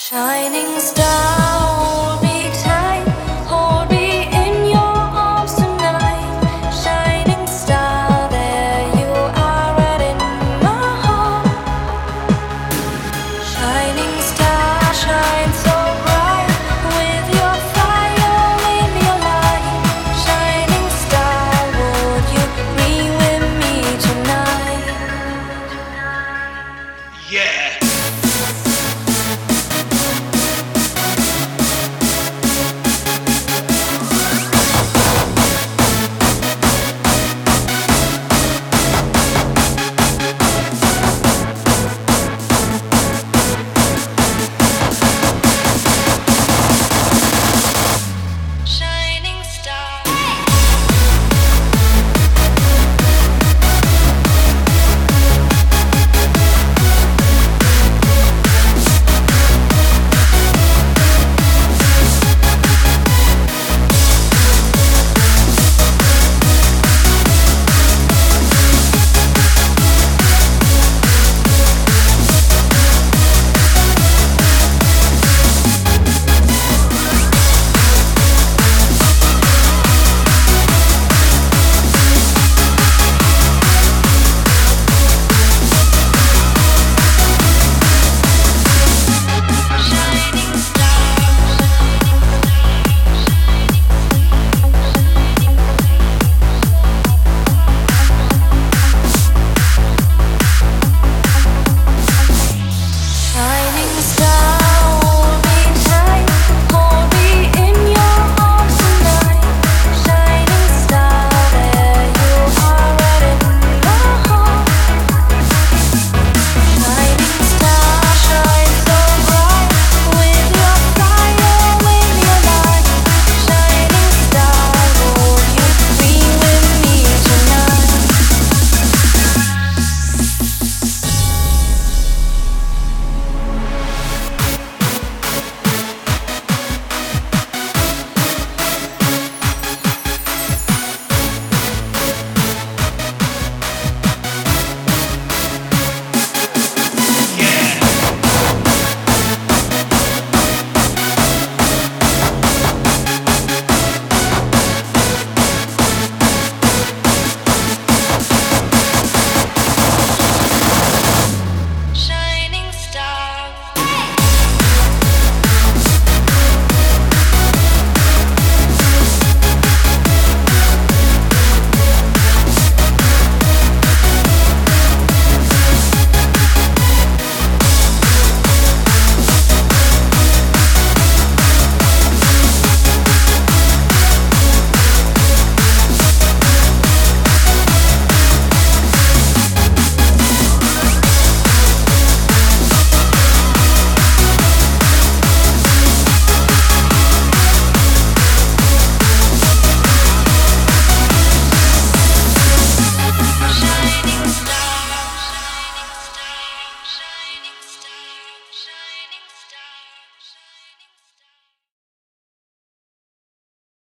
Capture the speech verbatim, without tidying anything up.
Shining star, hold me tight, hold me in your arms tonight. Shining star, there you are, right in my heart. Shining star, shine so bright, with your fire in your light. Shining star, would you be with me tonight? Yeah.